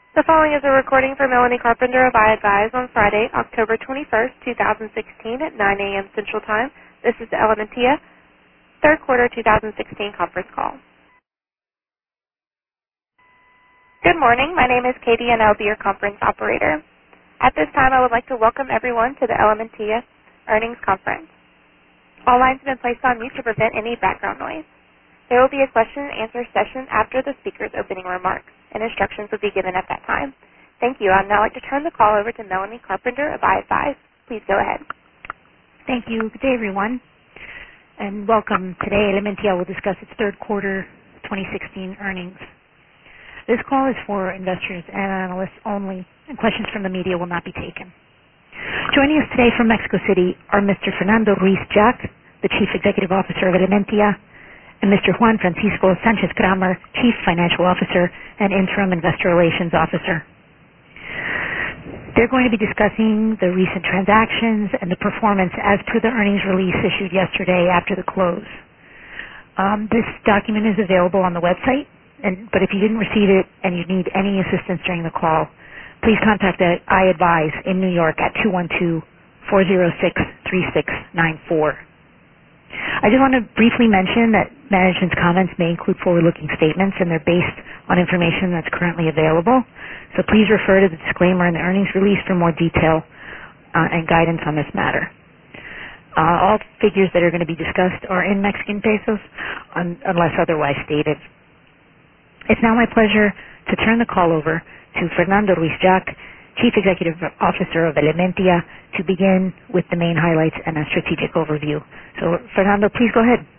The following is a recording for Melanie Carpenter of iAdvise on Friday, October 21st, 2016 at 9 a.m. Central Time. This is the Elementia third quarter 2016 conference call. Good morning. My name is Katie and I'll be your conference operator. At this time, I would like to welcome everyone to the Elementia earnings conference. All lines have been placed on mute to prevent any background noise. There will be a question and answer session after the speaker's opening remarks, and instructions will be given at that time. Thank you. I'd now like to turn the call over to Melanie Carpenter of iAdvise. Please go ahead. Thank you. Good day, everyone, and welcome. Today, Elementia will discuss its third quarter 2016 earnings. This call is for investors and analysts only, and questions from the media will not be taken. Joining us today from Mexico City are Mr. Fernando Ruiz-Jack, the Chief Executive Officer of Elementia, and Mr. Juan Francisco Sanchez-Kramer, Chief Financial Officer and Interim Investor Relations Officer. They're going to be discussing the recent transactions and the performance as per the earnings release issued yesterday after the close. This document is available on the website, but if you didn't receive it and you need any assistance during the call, please contact iAdvise in New York at 212-406-3694. I just want to briefly mention that management's comments may include forward-looking statements, and they're based on information that's currently available. So please refer to the disclaimer in the earnings release for more detail and guidance on this matter. All figures that are going to be discussed are in Mexican pesos unless otherwise stated. It's now my pleasure to turn the call over to Fernando Ruiz-Jack, Chief Executive Officer of Elementia, to begin with the main highlights and a strategic overview. So, Fernando, please go ahead.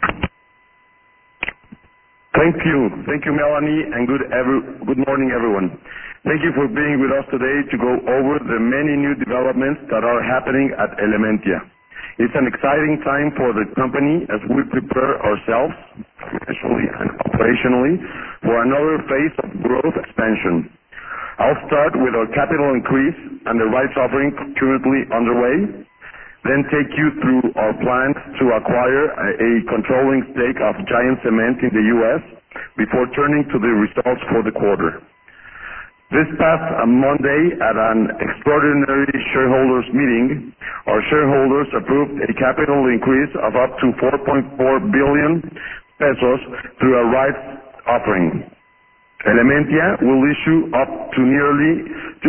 Thank you, Melanie, and good morning, everyone. Thank you for being with us today to go over the many new developments that are happening at Elementia. It's an exciting time for the company as we prepare ourselves, financially and operationally, for another phase of growth expansion. I'll start with our capital increase and the rights offering currently underway, then take you through our plans to acquire a controlling stake of Giant Cement in the U.S. before turning to the results for the quarter. This past Monday, at an extraordinary shareholders meeting, our shareholders approved a capital increase of up to 4.4 billion pesos through a rights offering. Elementia will issue up to nearly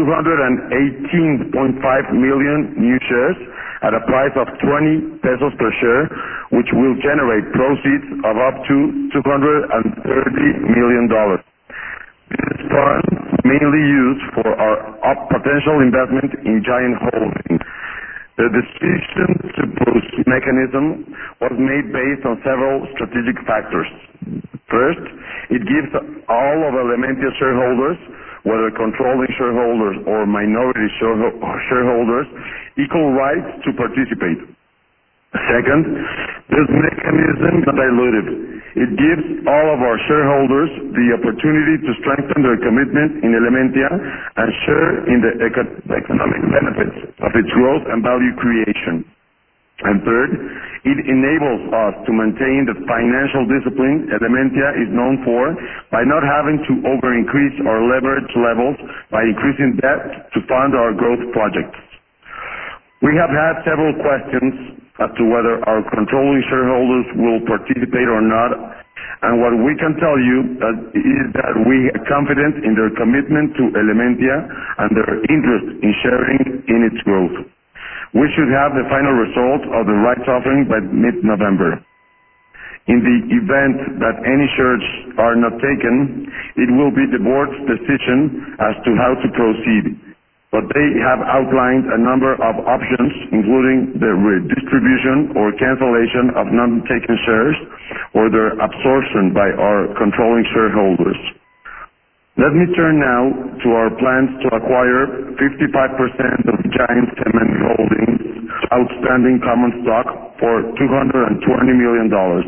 218.5 million new shares at a price of 20 pesos per share, which will generate proceeds of up to $230 million. This fund mainly used for our potential investment in Giant Holding. The decision to proceed mechanism was made based on several strategic factors. First, it gives all of Elementia shareholders, whether controlling shareholders or minority shareholders, equal rights to participate. Second, this mechanism is not dilutive. It gives all of our shareholders the opportunity to strengthen their commitment in Elementia and share in the economic benefits of its growth and value creation. And third, it enables us to maintain the financial discipline Elementia is known for by not having to over-increase our leverage levels by increasing debt to fund our growth projects. We have had several questions as to whether our controlling shareholders will participate or not, and what we can tell you is that we are confident in their commitment to Elementia and their interest in sharing in its growth. We should have the final result of the rights offering by mid-November. In the event that any shares are not taken, it will be the board's decision as to how to proceed. But they have outlined a number of options, including the redistribution or cancellation of non-taken shares or their absorption by our controlling shareholders. Let me turn now to our plans to acquire 55% of Giant Cement Holdings outstanding common stock for $220 million.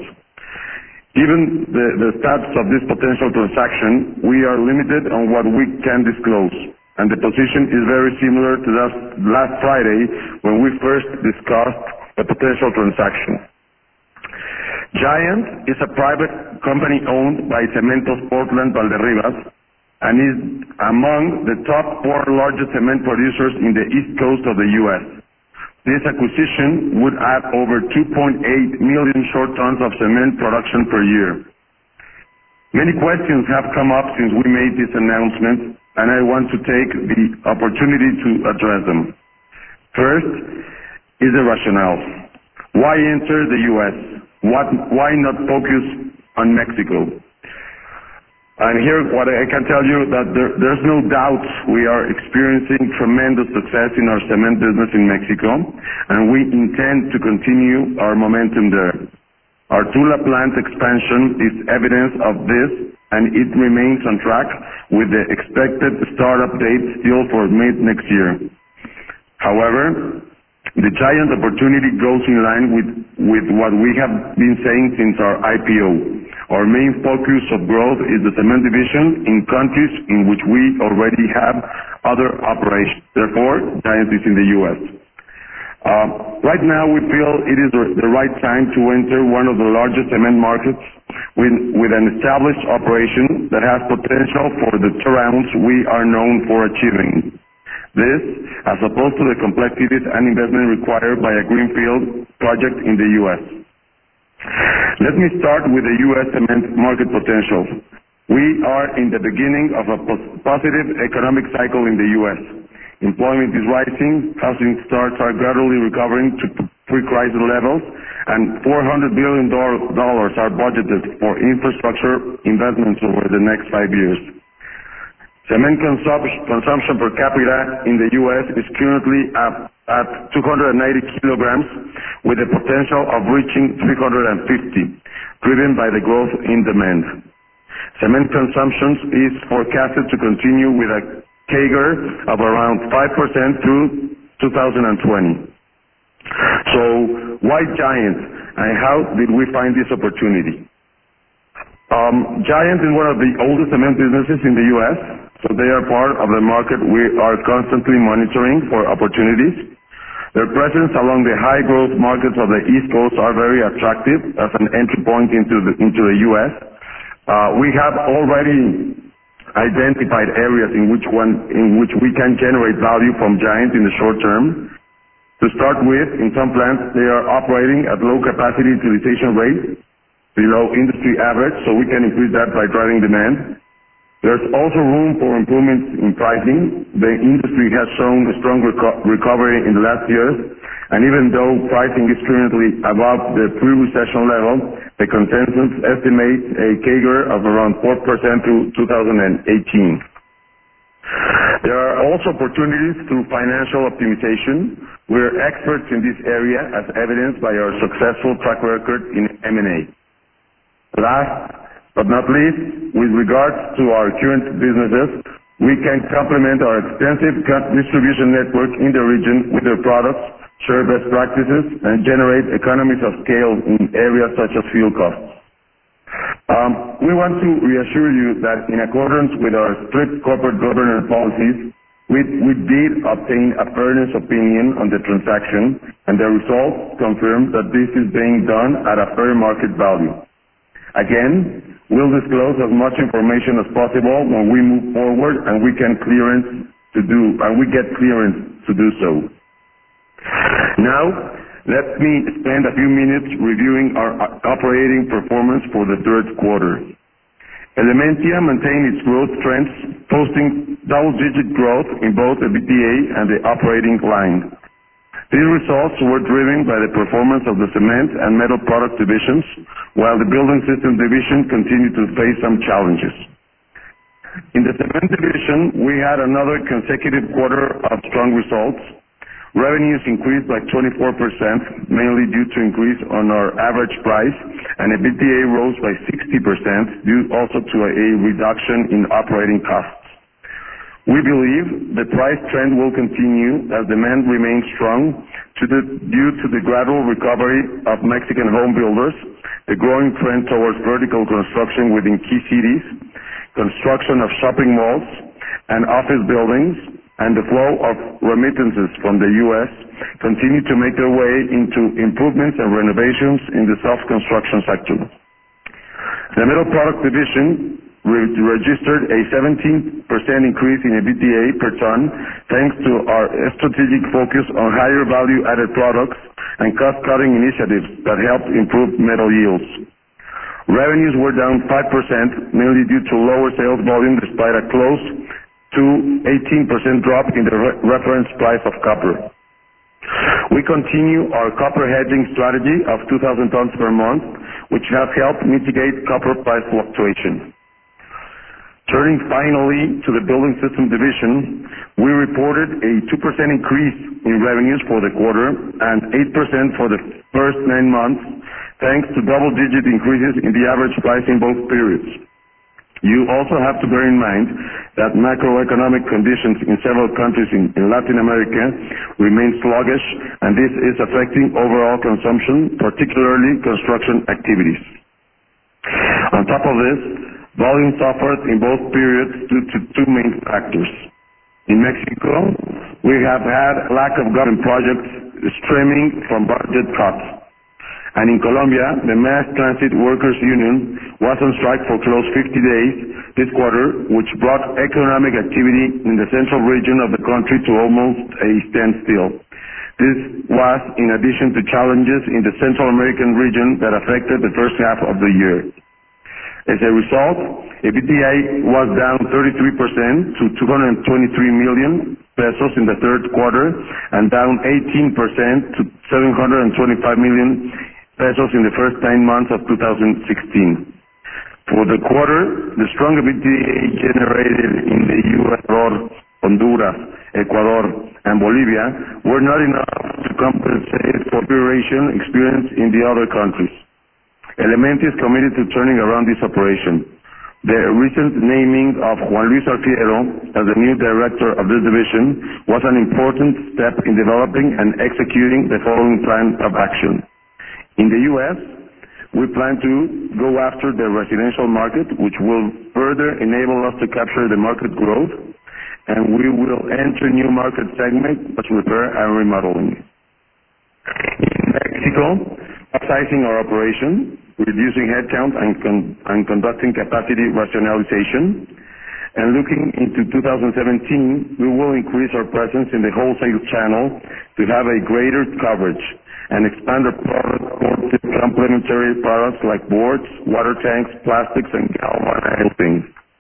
Given the status of this potential transaction, we are limited on what we can disclose, and the position is very similar to last Friday when we first discussed the potential transaction. Giant is a private company owned by Cementos Portland Valderrivas, and is among the top 4 largest cement producers in the east coast of the U.S. This acquisition would add over 2.8 million short tons of cement production per year. Many questions have come up since we made this announcement, and I want to take the opportunity to address them. First is the rationale. Why enter the U.S.? Why not focus on Mexico? And here, what I can tell you that there's no doubt we are experiencing tremendous success in our cement business in Mexico, and we intend to continue our momentum there. Our Tula plant expansion is evidence of this, and it remains on track with the expected startup date still for mid next year. However, the giant opportunity goes in line with what we have been saying since our IPO. Our main focus of growth is the cement division in countries in which we already have other operations. Therefore, Giant is in the U.S. Right now, we feel it is the right time to enter one of the largest cement markets with an established operation that has potential for the turnarounds we are known for achieving. This, as opposed to the complexities and investment required by a greenfield project in the U.S. Let me start with the U.S. cement market potential. We are in the beginning of a positive economic cycle in the U.S. Employment is rising, housing starts are gradually recovering to pre-crisis levels, and $400 billion are budgeted for infrastructure investments over the next 5 years. Cement consumption per capita in the U.S. is currently at 290 kilograms, with the potential of reaching 350, driven by the growth in demand. Cement consumption is forecasted to continue with a CAGR of around 5% through 2020. So, why Giant, and how did we find this opportunity? Giant is one of the oldest cement businesses in the U.S., so they are part of the market we are constantly monitoring for opportunities. Their presence along the high-growth markets of the East Coast are very attractive as an entry point into the U.S. We have already identified areas in which we can generate value from Giant in the short term. To start with, in some plants, they are operating at low capacity utilization rates, below industry average, so we can increase that by driving demand. There's also room for improvements in pricing. The industry has shown a strong recovery in the last years, and even though pricing is currently above the pre-recession level, the consensus estimates a CAGR of around 4% through 2018. There are also opportunities through financial optimization. We're experts in this area, as evidenced by our successful track record in M&A. Last but not least, with regards to our current businesses, we can complement our extensive distribution network in the region with their products, share best practices, and generate economies of scale in areas such as fuel costs. We want to reassure you that in accordance with our strict corporate governance policies, we did obtain a fairness opinion on the transaction, and the results confirm that this is being done at a fair market value. Again, we'll disclose as much information as possible when we move forward and we get clearance to do so. Now, let me spend a few minutes reviewing our operating performance for the third quarter. Elementia maintained its growth trends, posting double-digit growth in both the EBITDA and the operating line. These results were driven by the performance of the cement and metal product divisions, while the building system division continued to face some challenges. In the cement division, we had another consecutive quarter of strong results. Revenues increased by 24%, mainly due to increase on our average price, and EBITDA rose by 60%, due also to a reduction in operating costs. We believe the price trend will continue as demand remains strong due to the gradual recovery of Mexican home builders, the growing trend towards vertical construction within key cities, construction of shopping malls and office buildings, and the flow of remittances from the U.S. continue to make their way into improvements and renovations in the self-construction sector. The metal product division registered a 17% increase in EBITDA per ton, thanks to our strategic focus on higher value-added products and cost-cutting initiatives that helped improve metal yields. Revenues were down 5%, mainly due to lower sales volume despite a close to 18% drop in the reference price of copper. We continue our copper hedging strategy of 2,000 tons per month, which has helped mitigate copper price fluctuation. Turning finally to the Building System division, we reported a 2% increase in revenues for the quarter and 8% for the first 9 months, thanks to double-digit increases in the average price in both periods. You also have to bear in mind that macroeconomic conditions in several countries in Latin America remain sluggish, and this is affecting overall consumption, particularly construction activities. On top of this, volume suffered in both periods due to two main factors. In Mexico, we have had lack of government projects stemming from budget cuts. And in Colombia, the Mass Transit Workers Union was on strike for close 50 days this quarter, which brought economic activity in the central region of the country to almost a standstill. This was in addition to challenges in the Central American region that affected the first half of the year. As a result, EBITDA was down 33% to 223 million pesos in the third quarter and down 18% to 725 million pesos in the first 9 months of 2016. For the quarter, the strong EBITDA generated in the U.S., Honduras, Ecuador, and Bolivia were not enough to compensate for deterioration experienced in the other countries. Elementia is committed to turning around this operation. The recent naming of Juan Luis Alfiero as the new director of this division was an important step in developing and executing the following plan of action. In the U.S., we plan to go after the residential market, which will further enable us to capture the market growth, and we will enter new market segments such as repair and remodeling. In Mexico, upsizing our operation, reducing headcount and conducting capacity rationalization. And looking into 2017, we will increase our presence in the wholesale channel to have a greater coverage and expand our product to complementary products like boards, water tanks, plastics, and galvanizing.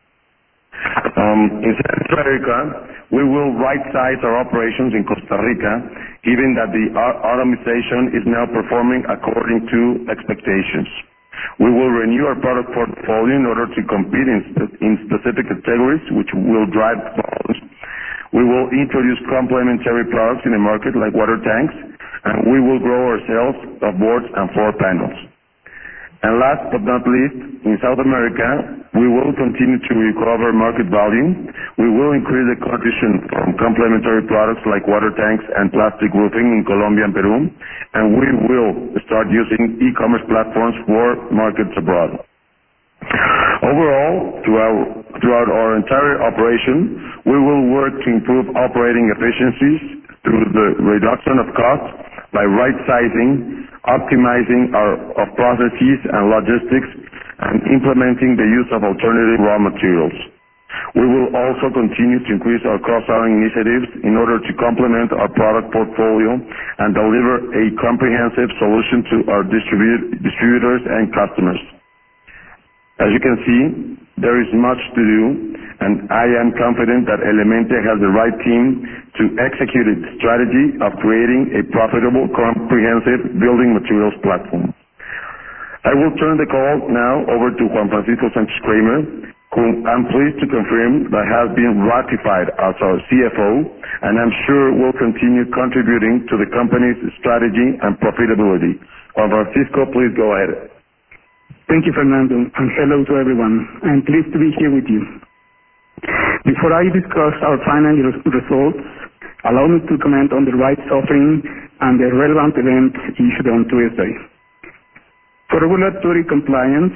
In Central America, we will right-size our operations in Costa Rica, given that the automation is now performing according to expectations. We will renew our product portfolio in order to compete in specific categories, which will drive volumes. We will introduce complementary products in the market like water tanks, and we will grow our sales of boards and floor panels. And last but not least, in South America, we will continue to recover market volume. We will increase the contribution from complementary products like water tanks and plastic roofing in Colombia and Peru, and we will start using e-commerce platforms for markets abroad. Overall, throughout our entire operation, we will work to improve operating efficiencies through the reduction of costs by right-sizing, optimizing our processes and logistics, and implementing the use of alternative raw materials. We will also continue to increase our cross-selling initiatives in order to complement our product portfolio and deliver a comprehensive solution to our distributors and customers. As you can see, there is much to do, and I am confident that Elementia has the right team to execute its strategy of creating a profitable, comprehensive building materials platform. I will turn the call now over to Juan Francisco Sánchez-Kramer, whom I'm pleased to confirm that has been ratified as our CFO, and I'm sure will continue contributing to the company's strategy and profitability. Juan Francisco, please go ahead. Thank you, Fernando, and hello to everyone. I'm pleased to be here with you. Before I discuss our financial results, allow me to comment on the rights offering and the relevant event issued on Tuesday. For regulatory compliance,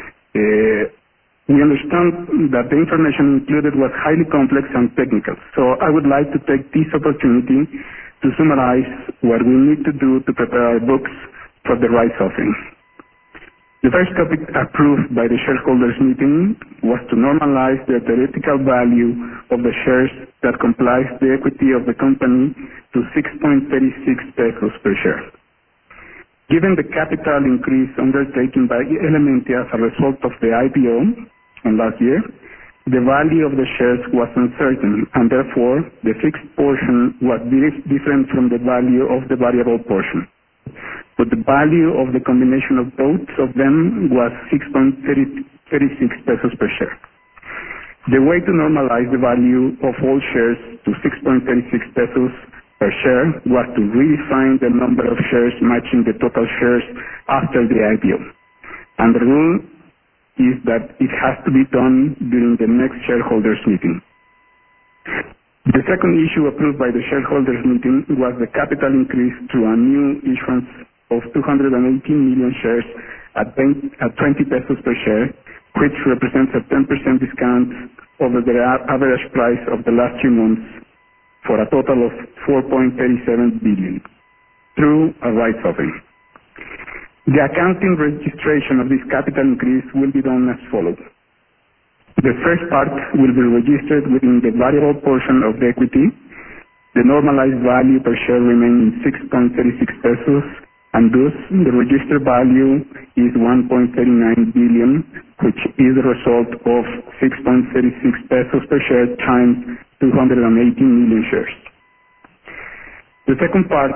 we understand that the information included was highly complex and technical, so I would like to take this opportunity to summarize what we need to do to prepare our books for the rights offering. The first topic approved by the shareholders meeting was to normalize the theoretical value of the shares that comprise the equity of the company to 6.36 pesos per share. Given the capital increase undertaken by Elementia as a result of the IPO last year, the value of the shares was uncertain, and therefore the fixed portion was different from the value of the variable portion. But the value of the combination of both of them was 6.36 pesos per share. The way to normalize the value of all shares to 6.36 pesos per share was to redefine the number of shares matching the total shares after the IPO. And the rule is that it has to be done during the next shareholders meeting. The second issue approved by the shareholders meeting was the capital increase through a new issuance of 218 million shares at 20 pesos per share, which represents a 10% discount over the average price of the last 2 months for a total of 4.37 billion through a rights offering. The accounting registration of this capital increase will be done as follows. The first part will be registered within the variable portion of the equity. The normalized value per share remains 6.36 pesos, and thus the registered value is 1.39 billion, which is the result of 6.36 pesos per share times 218 million shares. The second part,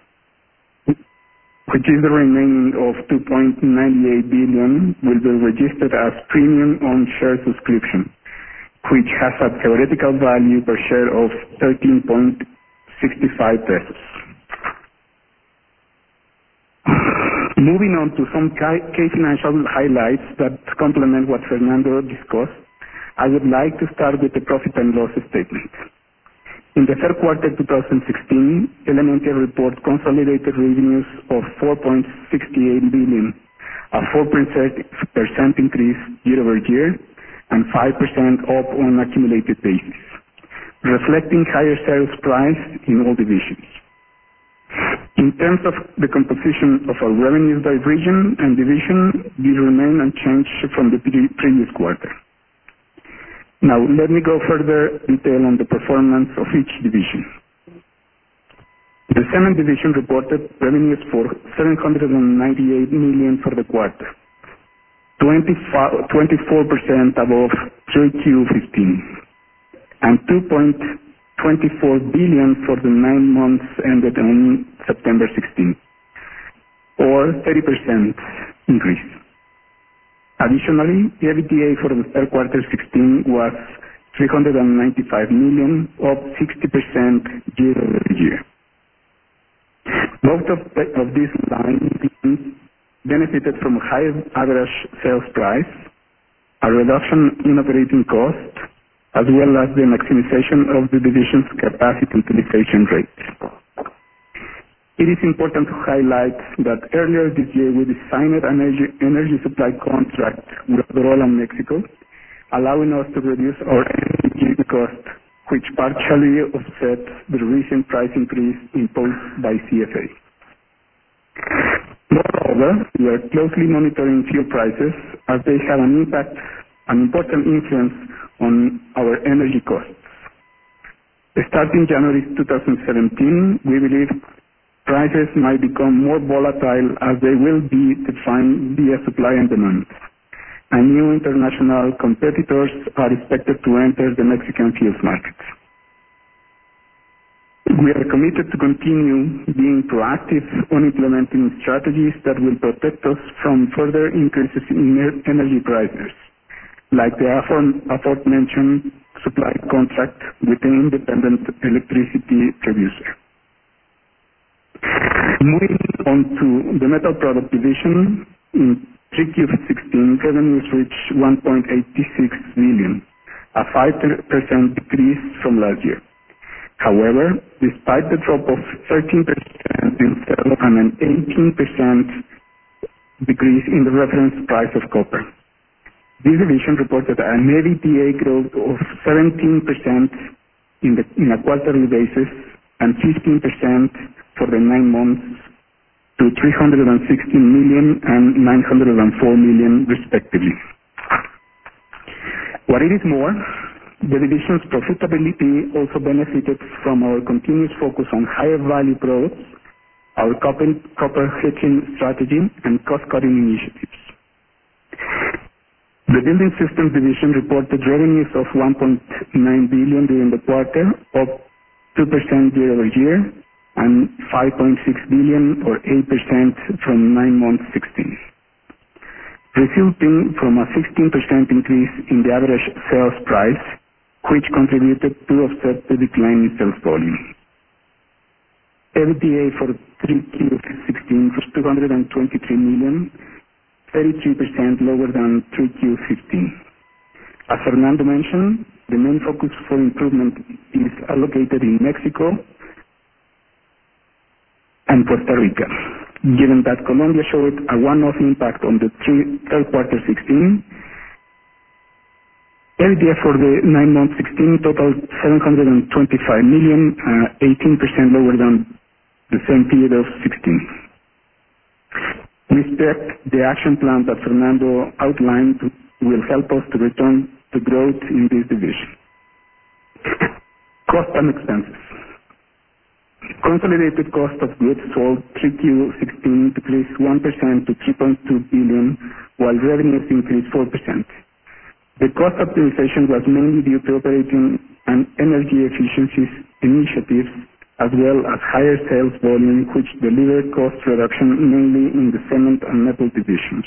which is the remaining of 2.98 billion, will be registered as premium on share subscription, which has a theoretical value per share of 13.65 pesos. Moving on to some key financial highlights that complement what Fernando discussed, I would like to start with the profit and loss statement. In the third quarter 2016, Elementia reported consolidated revenues of 4.68 billion, a 4% increase year-over-year and 5% up on an accumulated basis, reflecting higher sales price in all divisions. In terms of the composition of our revenues by region and division, these remain unchanged from the previous quarter. Now, let me go further detail on the performance of each division. The cement division reported revenues for 798 million for the quarter, 24% above 3Q15, and 2.24 billion for the 9 months ended on September 16, or 30% increase. Additionally, the EBITDA for the third quarter 16 was 395 million, up 60% year-over-year. Both of these lines benefited from higher average sales price, a reduction in operating cost, as well as the maximization of the division's capacity utilization rate. It is important to highlight that earlier this year we signed an energy supply contract with Iberdrola Mexico, allowing us to reduce our energy cost, which partially offsets the recent price increase imposed by CFA. Moreover, we are closely monitoring fuel prices as they have an important influence on our energy costs. Starting January 2017, we believe prices might become more volatile as they will be defined via supply and demand, and new international competitors are expected to enter the Mexican fuels market. We are committed to continue being proactive on implementing strategies that will protect us from further increases in energy prices, like the aforementioned supply contract with an independent electricity producer. Moving on to the metal product division, in 3Q16, revenues reached 1.86 billion, a 5% decrease from last year. However, despite the drop of 13% in sales and an 18% decrease in the reference price of copper, this division reported an EBITDA growth of 17% in a quarterly basis and 15% for the 9 months to 316 million and 904 million respectively. What it is more, the division's profitability also benefited from our continuous focus on higher value products, our copper hedging strategy, and cost-cutting initiatives. The Building Systems division reported revenues of 1.9 billion during the quarter, up 2% year-over-year, and 5.6 billion or 8% from 9 months 16, resulting from a 16% increase in the average sales price, which contributed to offset the decline in sales volume. EBITDA for 3Q16 was 223 million, 33% lower than 3Q15. As Fernando mentioned, the main focus for improvement is allocated in Mexico and Costa Rica, given that Colombia showed a one-off impact on the third quarter 16. EBITDA for the 9 months 16 totaled 725 million, 18% lower than the same period of 16. We expect the action plan that Fernando outlined will help us to return to growth in this division. Cost and expenses. Consolidated cost of goods sold 3Q16 decreased 1% to 3.2 billion, while revenues increased 4%. The cost optimization was mainly due to operating and energy efficiencies initiatives, as well as higher sales volume, which delivered cost reduction mainly in the cement and metal divisions.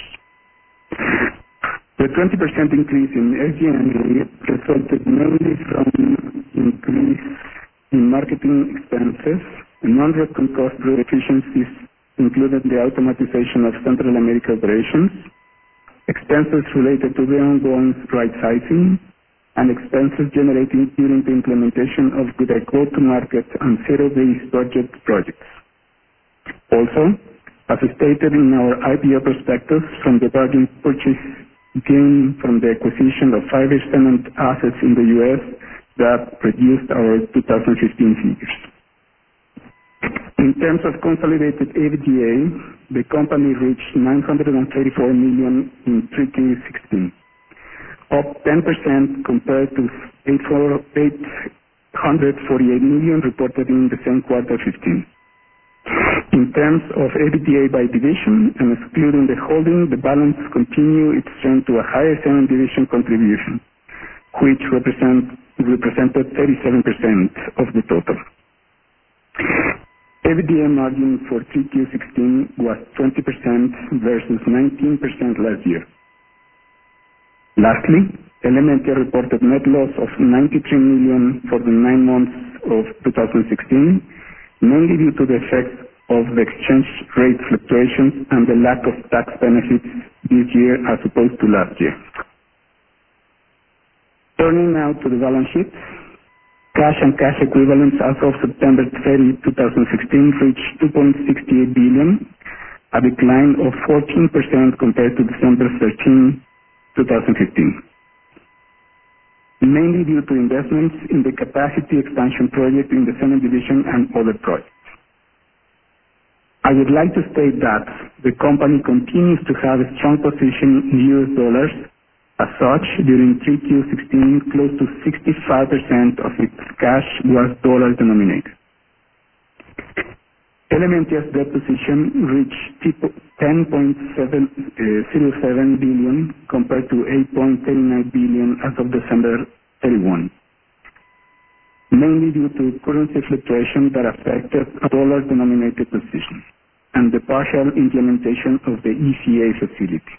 The 20% increase in SG&A resulted mainly from increase in marketing expenses, and non-recurring cost efficiencies included the automatization of Central America operations, expenses related to the ongoing right-sizing, and expenses generated during the implementation of the go-to-market and zero-based budget projects. Also, as stated in our IPO prospectus, from the bargain purchase gain from the acquisition of fiber cement assets in the U.S. that reduced our 2015 figures. In terms of consolidated EBITDA, the company reached 934 million in 3Q16, up 10% compared to 848 million reported in the same quarter 15. In terms of EBITDA by division and excluding the holding, the balance continued its trend to a higher cement division contribution, which represented 37% of the total. EBITDA margin for 3Q16 was 20% versus 19% last year. Lastly, Elementia reported net loss of 93 million for the 9 months of 2016, mainly due to the effects of the exchange rate fluctuations and the lack of tax benefits this year as opposed to last year. Turning now to the balance sheet, cash and cash equivalents as of September 30, 2016 reached 2.68 billion, a decline of 14% compared to December 13, 2015. Mainly due to investments in the capacity expansion project in the cement division and other projects. I would like to state that the company continues to have a strong position in US dollars. As such, during 3Q16, close to 65% of its cash was dollar denominated. Elementia's debt position reached 10.707 billion compared to 8.39 billion as of December 31, mainly due to currency fluctuation that affected a dollar-denominated position and the partial implementation of the ECA facility.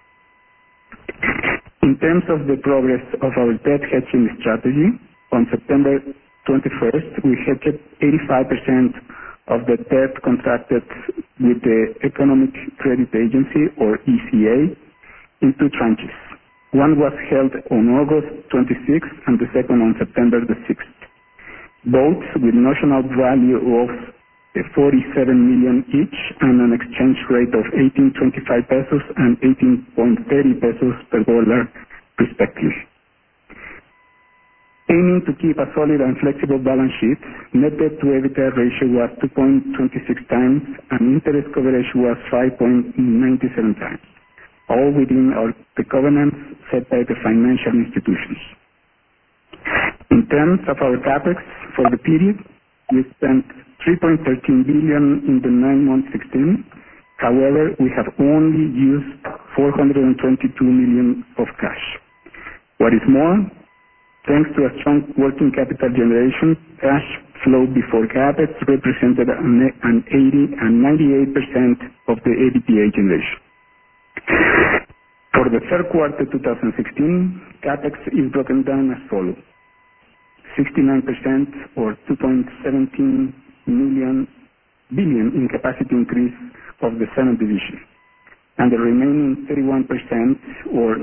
In terms of the progress of our debt hedging strategy, on September 21st, we hedged 85% of the debt contracted with the Economic Credit Agency, or ECA, in 2 tranches. One was held on August 26th and the second on September the 6th, both with notional value of 47 million each and an exchange rate of 18.25 pesos and 18.30 pesos per dollar, respectively. Aiming to keep a solid and flexible balance sheet, net debt to EBITDA ratio was 2.26 times and interest coverage was 5.97 times, all within the covenants set by the financial institutions. In terms of our capex for the period, we spent 3.13 billion in the 9 months 16. However, we have only used 422 million of cash. What is more, thanks to a strong working capital generation, cash flow before capex represented an 80 and 98% of the EBITDA generation. For the third quarter 2016, capex is broken down as follows: 69% or 2.17 billion in capacity increase of the cement division, and the remaining 31% or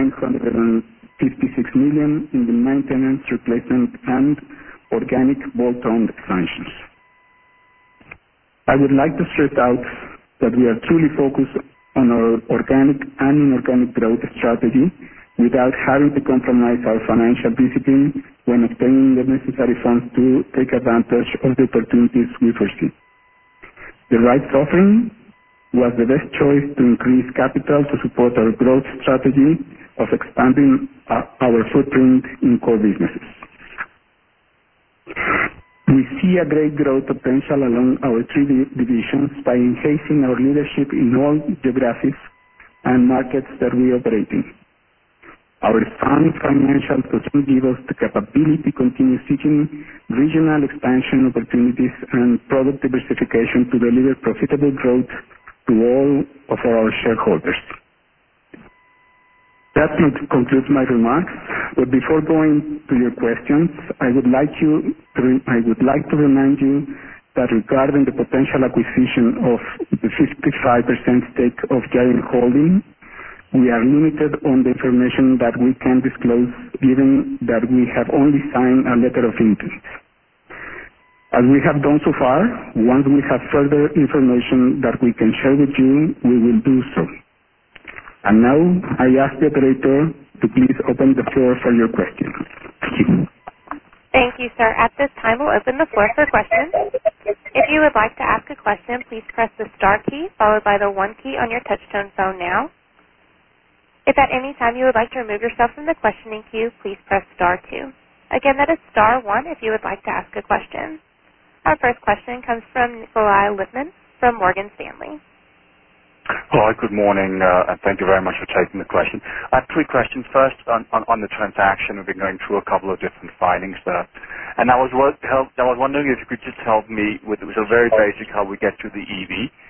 956 million in the maintenance, replacement, and organic bolt-on expansions. I would like to stress out that we are truly focused on our organic and inorganic growth strategy without having to compromise our financial discipline when obtaining the necessary funds to take advantage of the opportunities we foresee. The rights offering was the best choice to increase capital to support our growth strategy of expanding our footprint in core businesses. We see a great growth potential along our three divisions by enhancing our leadership in all geographies and markets that we operate in. Our strong financial position gives us the capability to continue seeking regional expansion opportunities and product diversification to deliver profitable growth to all of our shareholders. That concludes my remarks, but before going to your questions, I would like to remind you that regarding the potential acquisition of the 55% stake of Giant Holding, we are limited on the information that we can disclose, given that we have only signed a letter of intent. As we have done so far, once we have further information that we can share with you, we will do so. And now, I ask the operator to please open the floor for your questions. Thank you. Thank you, sir. At this time, we'll open the floor for questions. If you would like to ask a question, please press the star key followed by the 1 key on your touch-tone phone now. If at any time you would like to remove yourself from the questioning queue, please press star 2. Again, that is star 1 if you would like to ask a question. Our first question comes from Nikolai Lippmann from Morgan Stanley. Hi, good morning, and thank you very much for taking the question. I have 3 questions. First, on the transaction, we've been going through a couple of different filings there. And I was wondering if you could just help me with, it was a very basic how we get to the EV.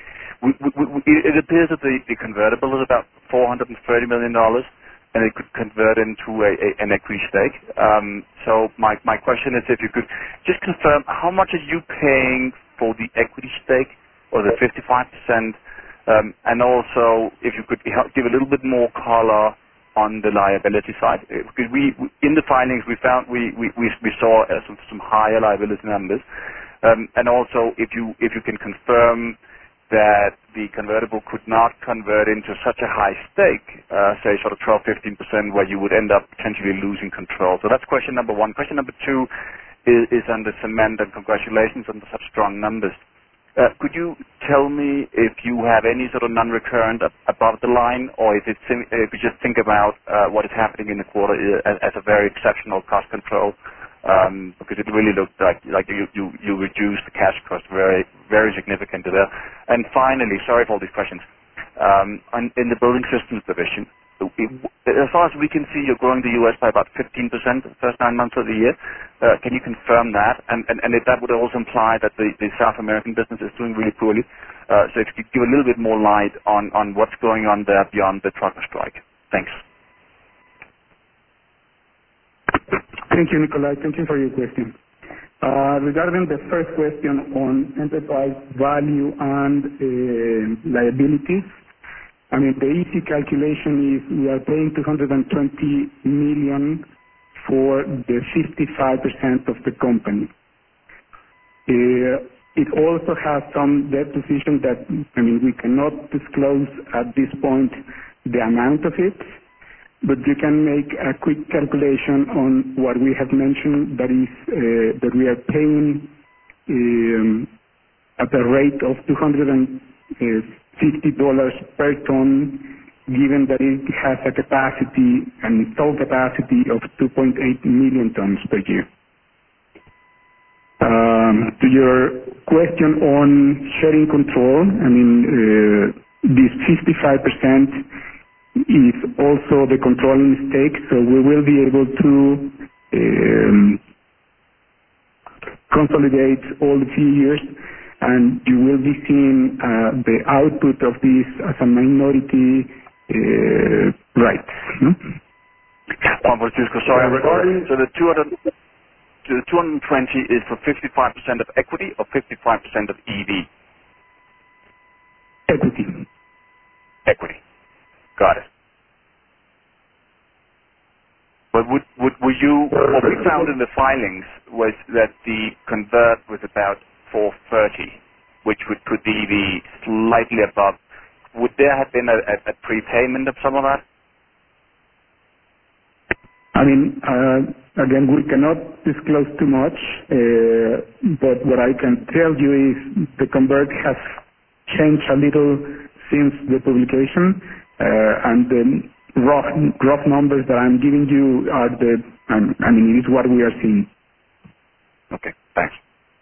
It appears that the convertible is about $430 million, and it could convert into an equity stake. So my question is if you could just confirm how much are you paying for the equity stake or the 55%, and also if you could give a little bit more color on the liability side. Because in the filings we found we saw some higher liability numbers, and also if you can confirm that the convertible could not convert into such a high stake, say sort of 12-15%, where you would end up potentially losing control. So that's question number 1. Question number 2 is on the cement, and congratulations on such strong numbers. Could you tell me if you have any sort of non-recurrent above the line, or if you just think about what is happening in the quarter as a very exceptional cost control? Because it really looked like you reduced the cash cost very, very significantly there. And finally, sorry for all these questions, in the building systems division, as far as we can see, you're growing the U.S. by about 15% the first 9 months of the year. Can you confirm that? And if that would also imply that the South American business is doing really poorly. So if you could give a little bit more light on what's going on there beyond the trucker strike. Thanks. Thank you, Nikolai. Thank you for your question. Regarding the first question on enterprise value and liabilities, I mean, the easy calculation is we are paying $220 million for the 55% of the company. It also has some debt position that, I mean, we cannot disclose at this point the amount of it, but you can make a quick calculation on what we have mentioned, that is that we are paying at a rate of $250 per ton, given that it has a capacity, an installed capacity of 2.8 million tons per year. To your question on sharing control, I mean, this 55% is also the controlling stake, so we will be able to consolidate all the figures, and you will be seeing the output of this as a minority right. Juan Francisco, sorry, regarding so the 220 is for 55% of equity or 55% of EV? Equity. Equity. Got it. But were you, what we found in the filings was that the convert was about 430, which would put the EV slightly above. Would there have been a prepayment of some of that? I mean, again, we cannot disclose too much, but what I can tell you is the convert has changed a little since the publication, and the rough numbers that I'm giving you are it is what we are seeing. Okay, thanks.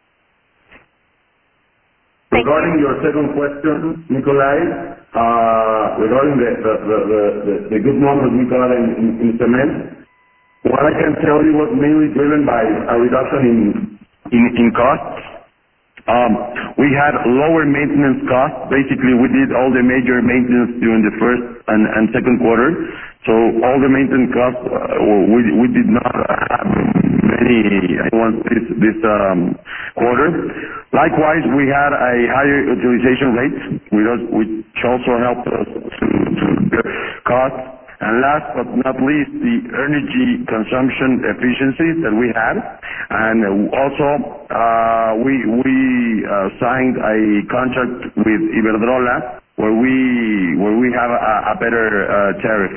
Regarding your second question, Nikolai, regarding the good numbers we got in cement, what I can tell you was mainly driven by a reduction in costs. We had lower maintenance costs. Basically, we did all the major maintenance during the first and second quarter. So all the maintenance costs, we did not have many this quarter. Likewise, we had a higher utilization rate, which also helped us to get costs. And last but not least, the energy consumption efficiencies that we had. And also, we signed a contract with Iberdrola where we have a better tariff.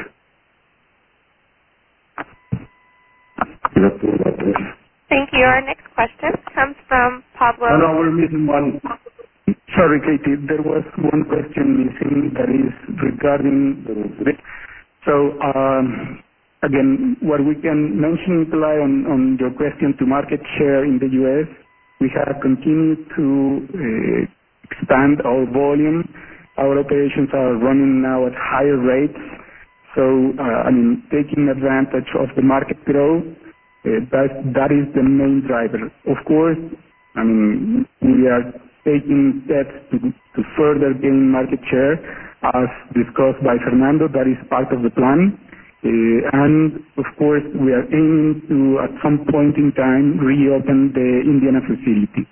Thank you. Our next question comes from Pablo. No, we're missing one. Sorry, Katie, there was one question missing that is regarding So, again, what we can mention, Nikolai, on your question to market share in the U.S., we have continued to expand our volume. Our operations are running now at higher rates. So, taking advantage of the market growth, that is the main driver. Of course, we are taking steps to further gain market share, as discussed by Fernando. That is part of the plan. And, of course, we are aiming to, at some point in time, reopen the Indiana facility.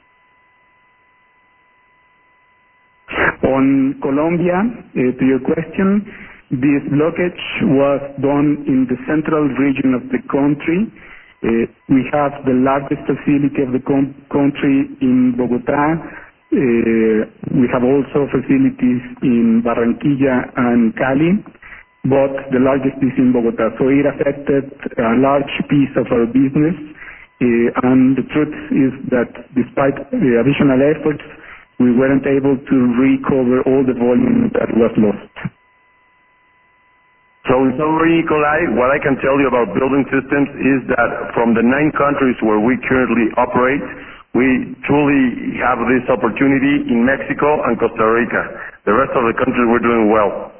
On Colombia, to your question, this blockage was done in the central region of the country. We have the largest facility of the country in Bogotá. We have also facilities in Barranquilla and Cali, but the largest is in Bogotá. So it affected a large piece of our business. And the truth is that despite the additional efforts, we weren't able to recover all the volume that was lost. So in summary, Nikolai, what I can tell you about building systems is that from the 9 countries where we currently operate, we truly have this opportunity in Mexico and Costa Rica. The rest of the countries, we're doing well.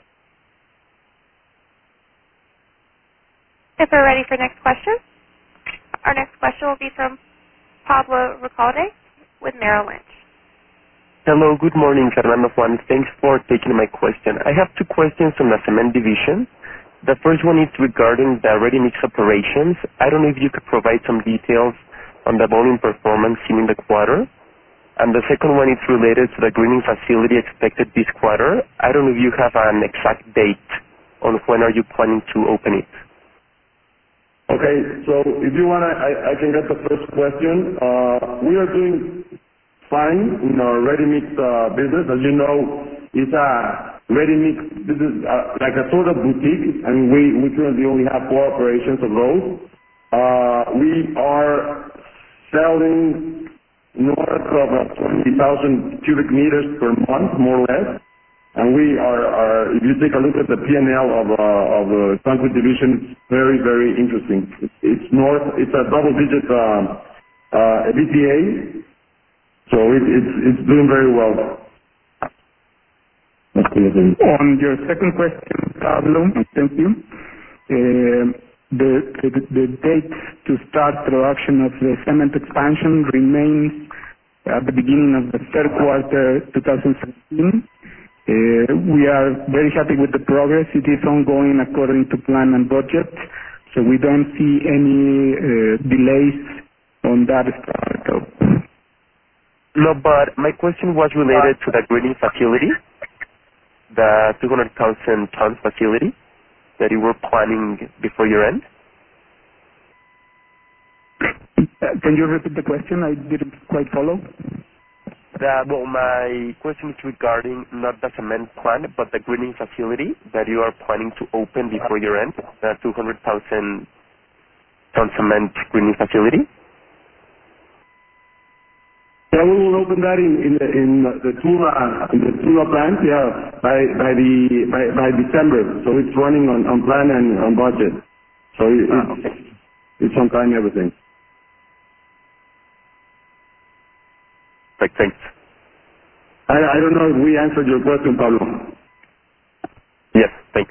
If we're ready for next question, our next question will be from Pablo Recalde with Merrill Lynch. Hello, good morning, Fernando Juan. Thanks for taking my question. I have 2 questions on the cement division. The first one is regarding the ready-mix operations. I don't know if you could provide some details on the volume performance seen in the quarter. And the second one is related to the greening facility expected this quarter. I don't know if you have an exact date on when are you planning to open it. Okay, so if you want, I can get the first question. We are doing fine in our ready-mix business. As you know, it's a ready mix. This is like a sort of boutique. I mean, we currently only have 4 operations of those. We are selling north of 20,000 cubic meters per month, more or less. And we are, if you take a look at the P&L of the concrete division, it's very, very interesting. It's a double-digit EBITDA, so it's doing very well. On your second question, Pablo, thank you. The date to start production of the cement expansion remains at the beginning of the third quarter 2017. We are very happy with the progress. It is ongoing according to plan and budget, so we don't see any delays on that startup. No, but my question was related to the greening facility, the 200,000 tons facility that you were planning before year end. Can you repeat the question? I didn't quite follow. Well, my question is regarding not the cement plant, but the greening facility that you are planning to open before year end, the 200,000 ton cement greening facility. Yeah, we will open that in the Tula plant, yeah, by December. So it's running on plan and on budget. So it's on time, everything. Thanks. I don't know if we answered your question, Pablo. Yes, thanks.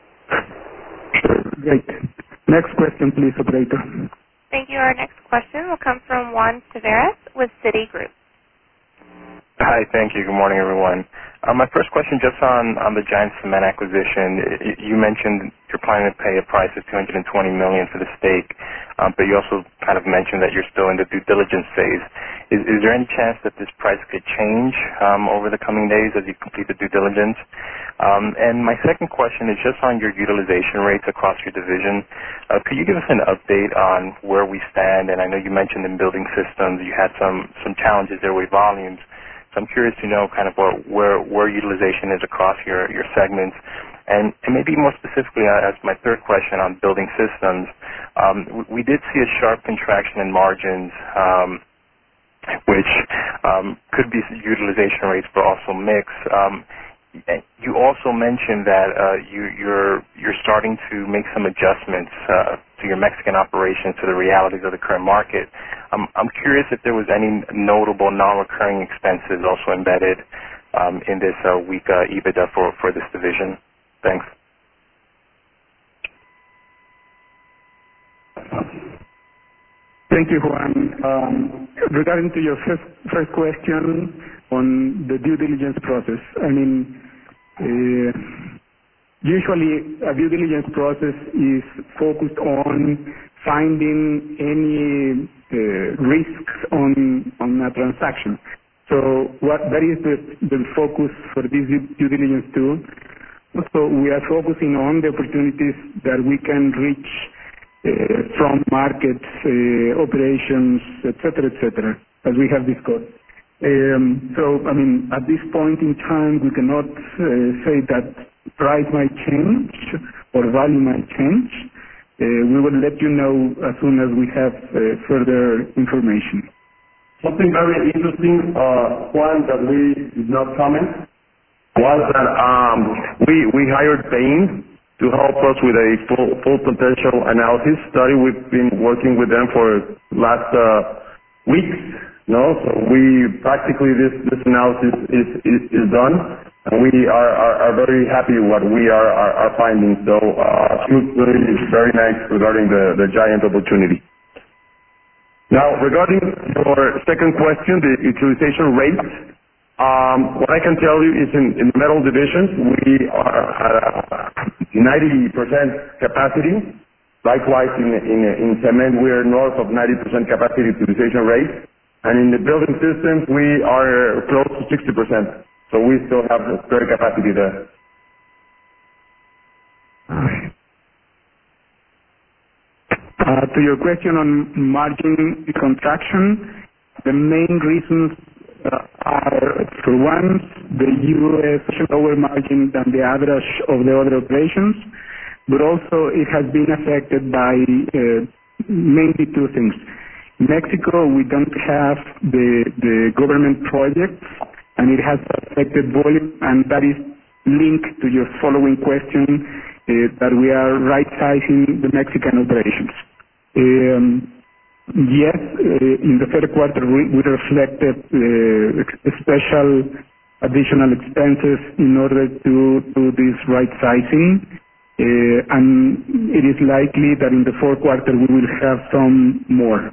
Great. Next question, please, operator. Thank you. Our next question will come from Juan Taveras with Citigroup. Hi, thank you. Good morning, everyone. My first question just on the Giant Cement acquisition. You mentioned you're planning to pay a price of $220 million for the stake, but you also kind of mentioned that you're still in the due diligence phase. Is there any chance that this price could change over the coming days as you complete the due diligence? And my second question is just on your utilization rates across your division. Could you give us an update on where we stand? And I know you mentioned in building systems you had some challenges there with volumes. So I'm curious to know kind of where utilization is across your segments. And maybe more specifically, as my third question on building systems, we did see a sharp contraction in margins, which could be utilization rates, but also mix. You also mentioned that you're starting to make some adjustments to your Mexican operations to the realities of the current market. I'm curious if there was any notable non-recurring expenses also embedded in this weak EBITDA for this division. Thanks. Thank you, Juan. Regarding to your first question on the due diligence process, I mean, usually a due diligence process is focused on finding any risks on a transaction. So that is the focus for this due diligence too. So we are focusing on the opportunities that we can reach from markets, operations, etc., as we have discussed. So, I mean, at this point in time, we cannot say that price might change or value might change. We will let you know as soon as we have further information. Something very interesting, Juan, that we did not comment was that we hired Bain to help us with a full potential analysis study. We've been working with them for last weeks. No, so we practically this analysis is done, and we are very happy with what we are finding. So it looks very nice regarding the Giant opportunity. Now, regarding your second question, the utilization rates. What I can tell you is in the metal divisions, we are at 90% capacity. Likewise, in cement, we are north of 90% capacity utilization rate. And in the building systems, we are close to 60%. So we still have a spare capacity there. To your question on margin contraction, the main reasons are, for one, the U.S. lower margin than the average of the other operations, but also it has been affected by mainly two things. In Mexico, we don't have the government projects, and it has affected volume, and that is linked to your following question, that we are right-sizing the Mexican operations. Yes, in the third quarter, we reflected special additional expenses in order to do this right-sizing, and it is likely that in the fourth quarter we will have some more.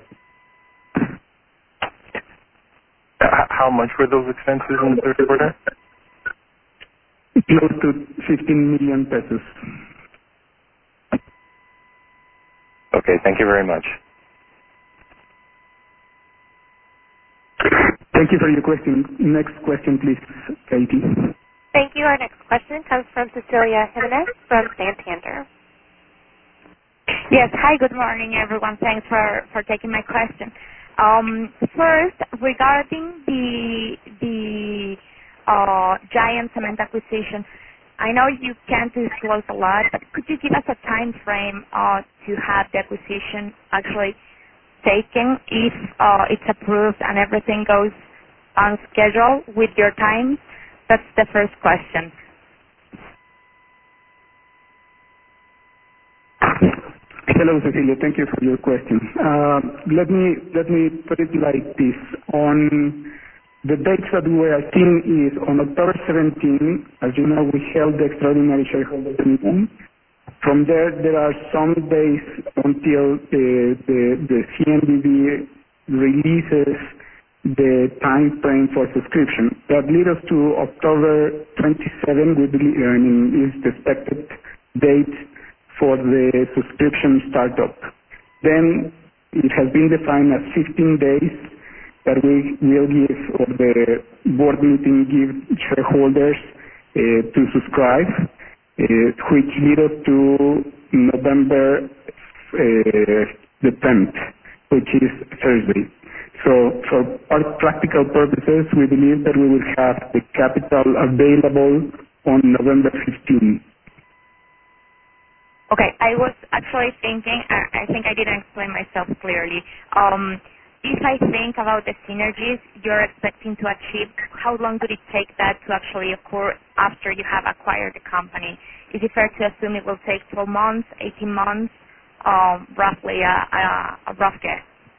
How much were those expenses in the third quarter? Close to 15 million pesos. Okay, thank you very much. Thank you for your question. Next question, please, Katie. Thank you. Our next question comes from Cecilia Jimenez from Santander. Yes. Hi, good morning, everyone. Thanks for taking my question. First, regarding the Giant Cement acquisition, I know you can't disclose a lot, but could you give us a time frame to have the acquisition actually taken if it's approved and everything goes on schedule with your times? That's the first question. Hello, Cecilia. Thank you for your question. Let me put it like this. On the dates that we are seeing is on October 17, as you know, we held the extraordinary shareholders meeting. From there are some days until the CNBV releases the time frame for subscription. That leads us to October 27, we believe, is the expected date for the subscription startup. Then it has been defined as 15 days that we will give, or the board meeting give shareholders to subscribe, which lead us to November the 10th, which is Thursday. So for our practical purposes, we believe that we will have the capital available on November 15. Okay, I was actually thinking, I think I didn't explain myself clearly. If I think about the synergies you're expecting to achieve, how long would it take that to actually occur after you have acquired the company? Is it fair to assume it will take 12 months, 18 months, roughly a rough guess?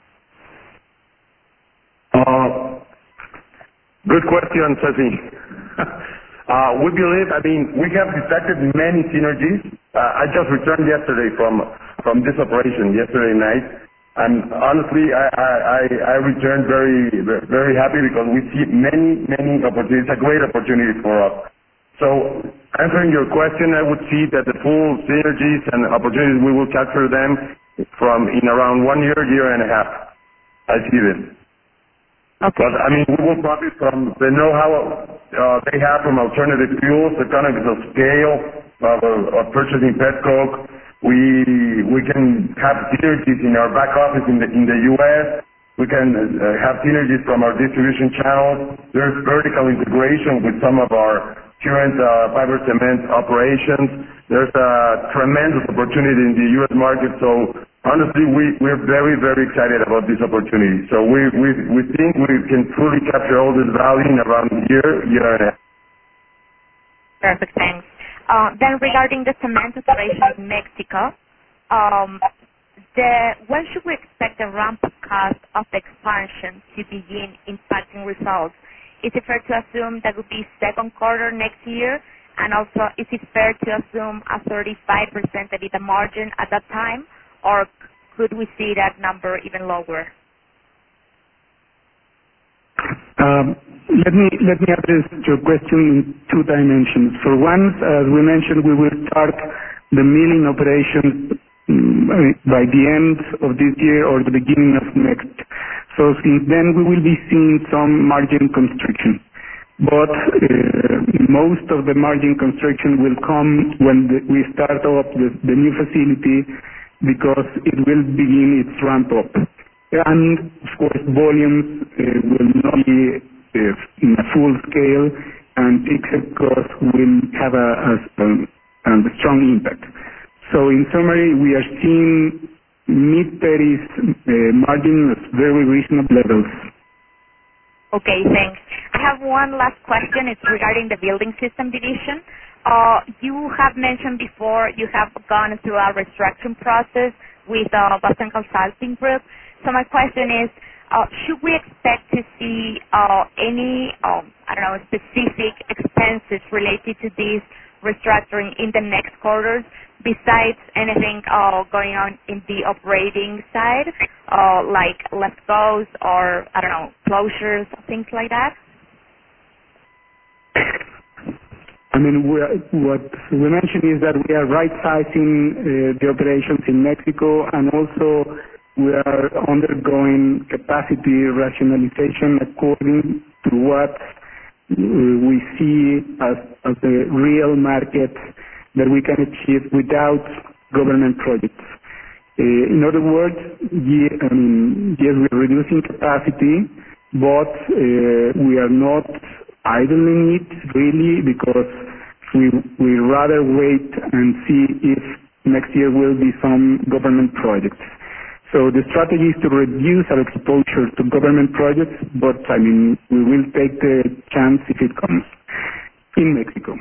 Good question, Ceci. We believe, we have detected many synergies. I just returned yesterday from this operation, yesterday night, and honestly, I returned very, very happy because we see many opportunities. It's a great opportunity for us. So, answering your question, I would see that the full synergies and opportunities, we will capture them in around 1 year and a half. I see this. Okay. But we will profit from the know-how they have from alternative fuels, economies of scale of purchasing petcoke. We can have synergies in our back office in the U.S. We can have synergies from our distribution channels. There's vertical integration with some of our current fiber cement operations. There's a tremendous opportunity in the U.S. market. So honestly, we're very, very excited about this opportunity. So we think we can truly capture all this value in around a year and a half. Perfect, thanks. Then regarding the cement operation in Mexico, when should we expect the ramp-up cost of the expansion to begin impacting results? Is it fair to assume that would be second quarter next year? And also, is it fair to assume a 35% EBITDA margin at that time? Or could we see that number even lower? Let me address your question in two dimensions. For one, as we mentioned, we will start the milling operation by the end of this year or the beginning of next. So since then, we will be seeing some margin constriction. But most of the margin constriction will come when we start up the new facility, because it will begin its ramp up. And of course, volumes will not be in a full scale, and fixed costs will have a strong impact. So in summary, we are seeing mid-30s margin at very reasonable levels. Okay, thanks. I have one last question. It's regarding the building system division. You have mentioned before you have gone through a restructuring process with Boston Consulting Group. So my question is, should we expect to see any, specific expenses related to this restructuring in the next quarters, besides anything going on in the operating side, like left goes or, closures, things like that? What we mentioned is that we are right-sizing the operations in Mexico, and also we are undergoing capacity rationalization according to what we see as the real market that we can achieve without government projects. In other words, yes, we're reducing capacity, but we are not idling it really, because we rather wait and see if next year will be some government projects. So the strategy is to reduce our exposure to government projects, but we will take the chance if it comes in Mexico.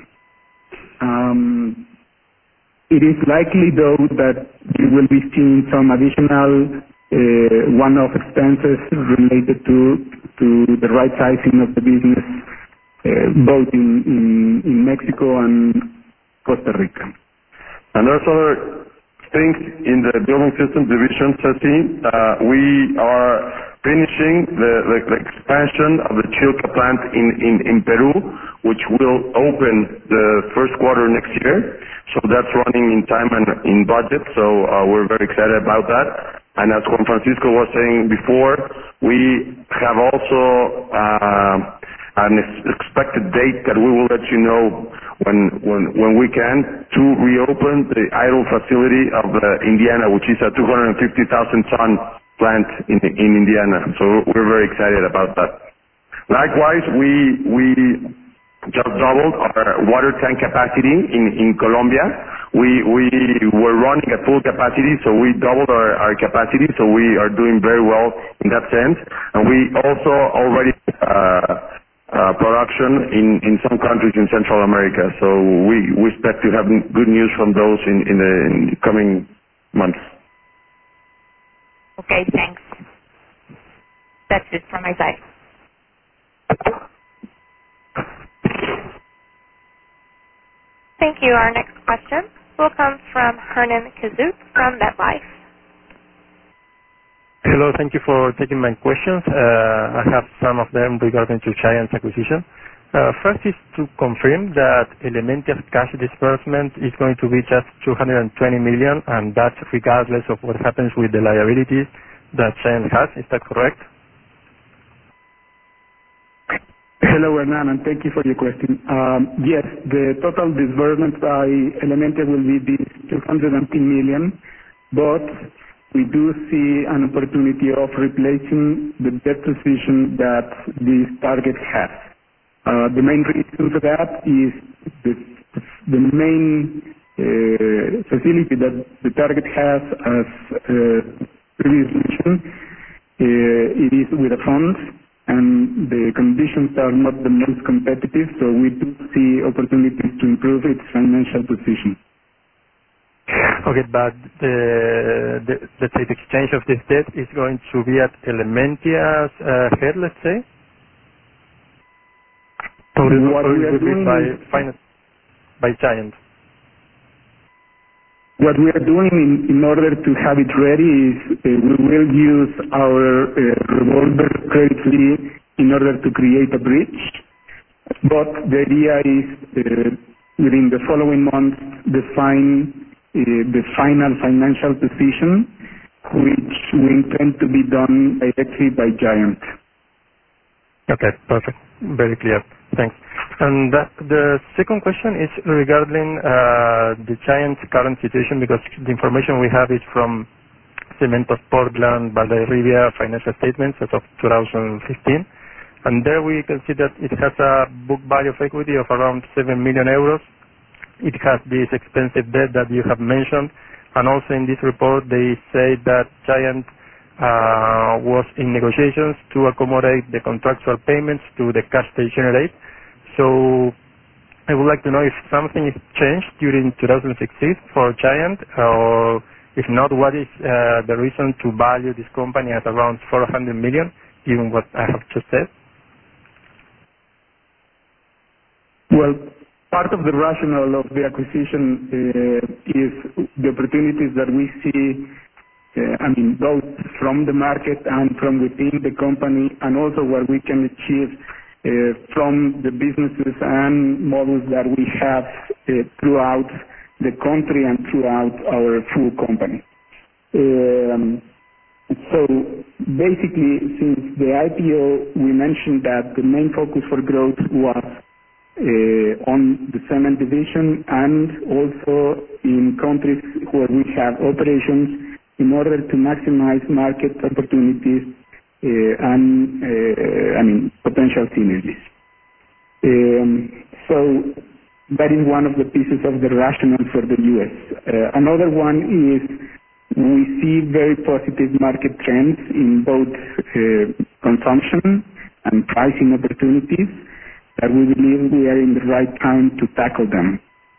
It is likely, though, that you will be seeing some additional one-off expenses related to the right sizing of the business, both in Mexico and Costa Rica. And there's other things in the building systems division, Ceci. We are finishing the expansion of the Chilca plant in Peru, which will open the first quarter next year. So that's running in time and in budget. So we're very excited about that. And as Juan Francisco was saying before, we have also an expected date that we will let you know when we can, to reopen the idle facility of Indiana, which is a 250,000 ton plant in Indiana. So we're very excited about that. Likewise, we just doubled our water tank capacity in Colombia. We were running at full capacity, so we doubled our capacity, so we are doing very well in that sense. And we also already production in some countries in Central America. So we expect to have good news from those in the coming months. Okay, thanks. That's it from my side. Thank you. Our next question will come from Hernan Kazut from MetLife. Hello, thank you for taking my questions. I have some of them regarding to Giant's acquisition. First is to confirm that Elementia's cash disbursement is going to be just 220 million, and that's regardless of what happens with the liabilities that Giant has. Is that correct? Hello, Hernan, and thank you for your question. Yes, the total disbursement by Elementia will be this 210 million, but we do see an opportunity of replacing the debt position that this target has. The main reason for that is the main facility that the target has, as previously mentioned, it is with a fund, and the conditions are not the most competitive, so we do see opportunities to improve its financial position. Okay, but let's say the exchange of this debt is going to be at Elementia's head, let's say? Or will it be by Giant? What we are doing in order to have it ready is we will use our revolver credit facility in order to create a bridge. But the idea is within the following months define the final financial position, which we intend to be done directly by Giant. Okay, perfect. Very clear. Thanks. And the second question is regarding the Giant's current situation, because the information we have is from Cementos Portland, Valderribia financial statements as of 2015. And there we can see that it has a book value of equity of around 7 million euros. It has this expensive debt that you have mentioned. And also in this report, they say that Giant was in negotiations to accommodate the contractual payments to the cash they generate. So I would like to know if something has changed during 2016 for Giant, or if not, what is the reason to value this company at around 400 million, given what I have just said? Well, part of the rationale of the acquisition is the opportunities that we see, both from the market and from within the company, and also what we can achieve from the businesses and models that we have throughout the country and throughout our full company. So basically, since the IPO, we mentioned that the main focus for growth was on the cement division and also in countries where we have operations in order to maximize market opportunities and potential synergies. So that is one of the pieces of the rationale for the U.S. Another one is we see very positive market trends in both consumption and pricing opportunities that we believe we are in the right time to tackle them.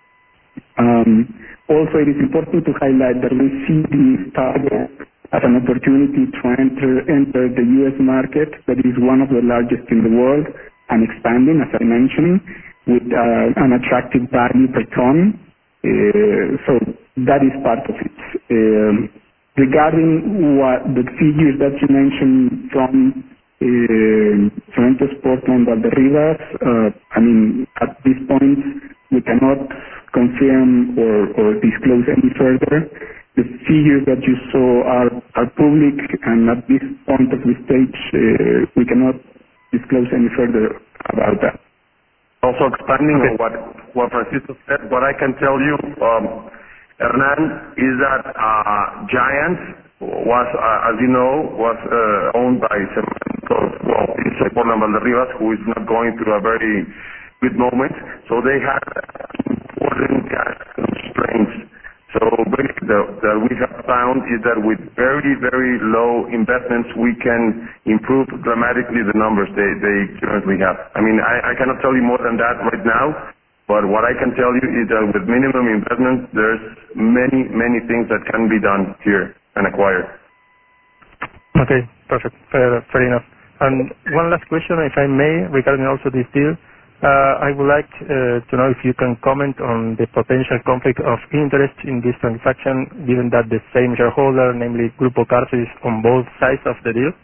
Also, it is important to highlight that we see this target as an opportunity to enter the U.S. market that is one of the largest in the world and expanding, as I mentioned, with an attractive value per ton. So that is part of it. Regarding what the figures that you mentioned from Cementos Portland Valderrivas, at this point we cannot confirm or disclose any further. The figures that you saw are public, and at this point of the stage we cannot disclose any further about that. Also expanding on what Francisco said, what I can tell you, Hernan, is that Giant was, as you know, owned by Cementos, it's Portland Valderrivas, who is not going through a very good moment. So they had important cash constraints. So basically, that we have found is that with very, very low investments, we can improve dramatically the numbers they currently have. I cannot tell you more than that right now, but what I can tell you is that with minimum investment, there's many, many things that can be done here and acquired. Okay, perfect. Fair enough. And one last question, if I may, regarding also this deal. I would like to know if you can comment on the potential conflict of interest in this transaction, given that the same shareholder, namely Grupo Carso, is on both sides of the deal.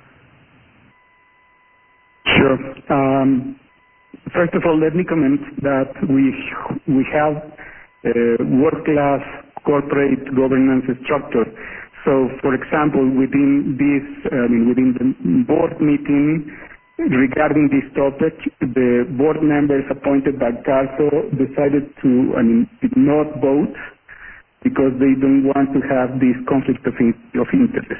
Sure. First of all, let me comment that we have a world-class corporate governance structure. So, for example, within the board meeting regarding this topic, the board members appointed by Carso decided to did not vote because they don't want to have this conflict of interest.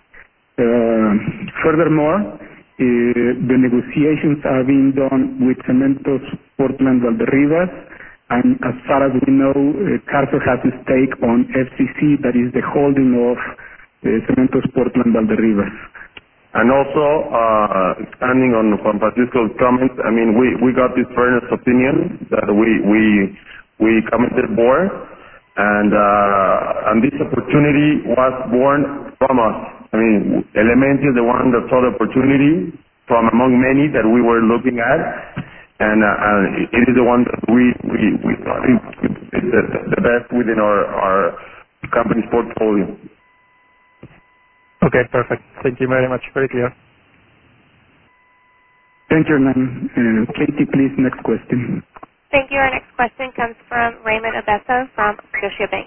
Furthermore, the negotiations are being done with Cementos Portland Valderrivas, and as far as we know, Carso has a stake on FCC, that is the holding of Cementos Portland Valderrivas. And also, expanding on Juan Francisco's comments, we got this fairness opinion that we commented for, and this opportunity was born from us. Elementia is the one that saw the opportunity from among many that we were looking at, and it is the one that we thought is the best within our company's portfolio. Okay, perfect. Thank you very much. Very clear. Thank you, Hernan. Katie, please, next question. Thank you. Our next question comes from Raymond Abeso from Scotiabank.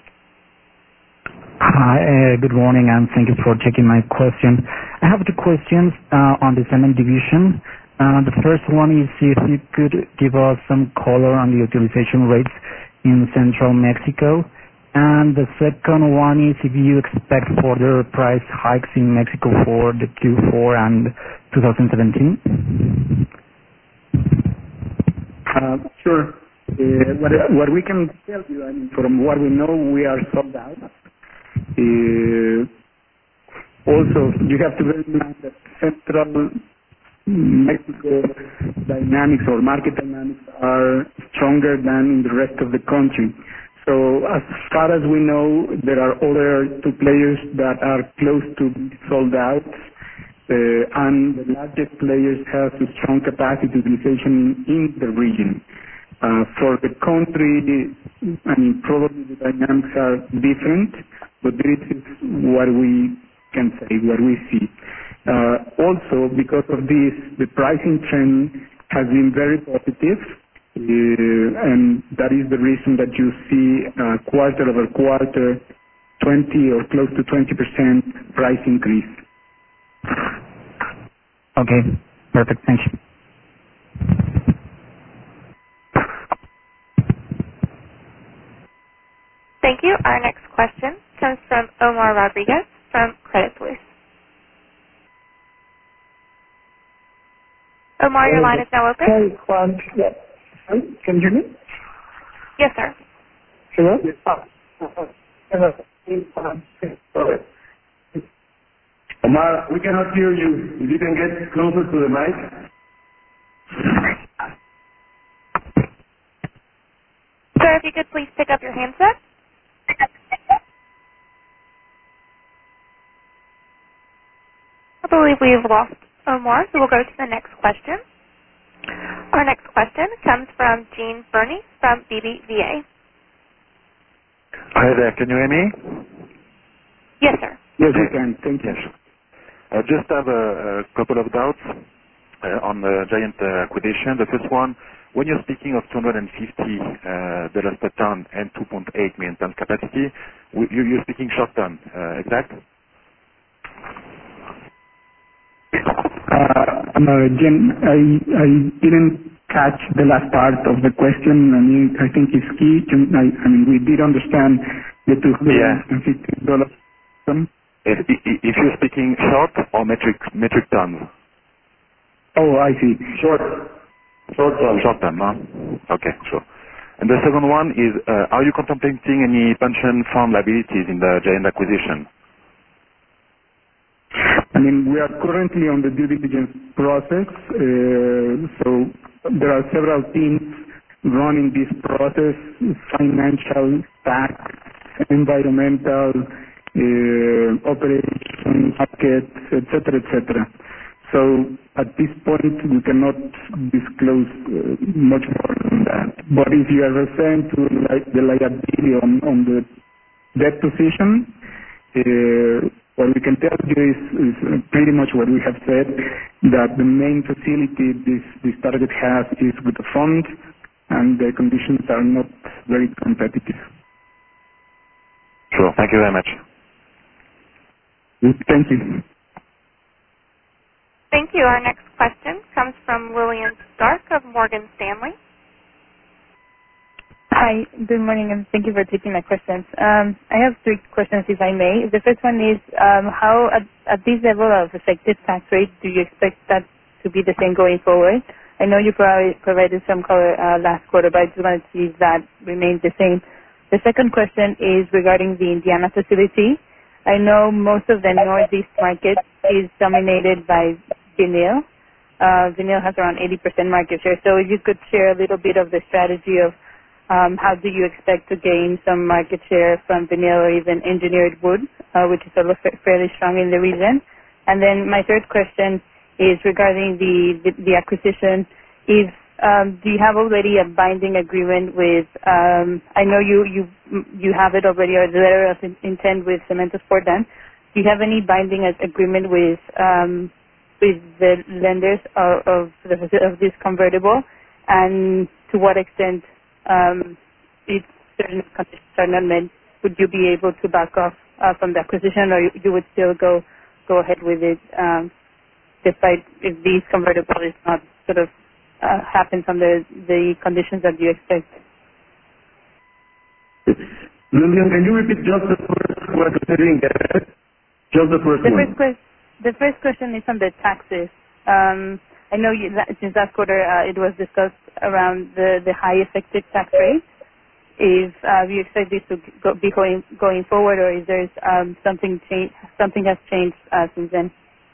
Hi, good morning, and thank you for taking my question. I have two questions on the cement division. The first one is if you could give us some color on the utilization rates in central Mexico. And the second one is if you expect further price hikes in Mexico for the Q4 and 2017. Sure. What we can tell you, I mean, from what we know, we are sold out. Also, you have to bear in mind that central Mexico dynamics or market dynamics are stronger than in the rest of the country. So as far as we know, there are other two players that are close to be sold out, and the largest players have a strong capacity utilization in the region. For the country, I mean, probably the dynamics are different, but this is what we can say, what we see. Also, because of this, the pricing trend has been very positive, and that is the reason that you see quarter over quarter 20 or close to 20% price increase. Okay, perfect. Thank you. Thank you. Our next question comes from Omar Rodriguez from Credit Suisse. Omar, your line is now open. Hey, Juan. Yes. Can you hear me? Yes, sir. Hello? Omar, we cannot hear you. If you can get closer to the mic. Sir, if you could please pick up your handset. I believe we have lost Omar, so we'll go to the next question. Our next question comes from Gene Berney from BBVA. Hi there, can you hear me? Yes, sir. Yes, we can. Thank you. I just have a couple of doubts on the Giant acquisition. The first one, when you're speaking of $250 per ton and 2.8 million tons capacity, you're speaking short term, exact? Jim, I didn't catch the last part of the question. I think it's key. We did understand the $250. If you're speaking short or metric tons? Oh, I see. Short term. Short term, huh? Okay, sure. And the second one is, are you contemplating any pension fund liabilities in the Giant acquisition? We are currently on the due diligence process, so there are several teams running this process: financial, tax, environmental, operations, markets, etc., etc. So at this point, we cannot disclose much more than that. But if you are referring to the liability on the debt position, what we can tell you is pretty much what we have said, that the main facility this target has is with the fund, and the conditions are not very competitive. Sure. Thank you very much. Thank you. Thank you. Our next question comes from Lillian Stark of Morgan Stanley. Hi, good morning, and thank you for taking my questions. I have three questions, if I may. The first one is, how, at this level of effective tax rate, do you expect that to be the same going forward? I know you provided some color last quarter, but I just wanted to see if that remains the same. The second question is regarding the Indiana facility. I know most of the Northeast market is dominated by vinyl. Vinyl has around 80% market share, so if you could share a little bit of the strategy of how do you expect to gain some market share from vinyl or even engineered wood, which is fairly strong in the region. And then my third question is regarding the acquisition. Do you have already a binding agreement with? I know you have it already, or the letter of intent with Cementos Portland. Do you have any binding agreement with the lenders of this convertible, and to what extent? If certain conditions are not met, would you be able to back off from the acquisition, or you would still go ahead with it, despite if this convertible is not sort of happens under the conditions that you expect? Lillian, can you repeat just the first question? Just the first one. The first question is on the taxes. I know since last quarter it was discussed around the high effective tax rate. If you expect this to be going forward, or is there something has changed since then?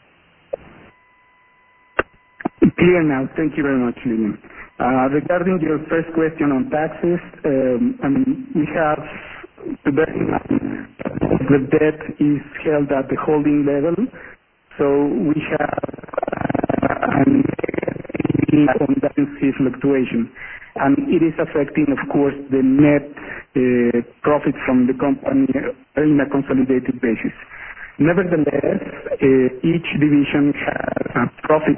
Clear now. Thank you very much, Lilian. Regarding your first question on taxes, we have to bear in mind the debt is held at the holding level, so we have an on balance sheet fluctuation, and it is affecting, of course, the net profit from the company in a consolidated basis. Nevertheless, each division has a profit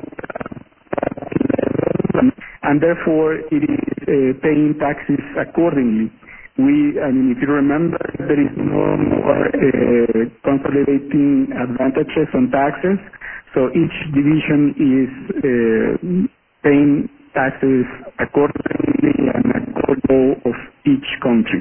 level, and therefore it is paying taxes accordingly. If you remember, there is no more consolidating advantages on taxes, so each division is paying taxes accordingly and according of each country.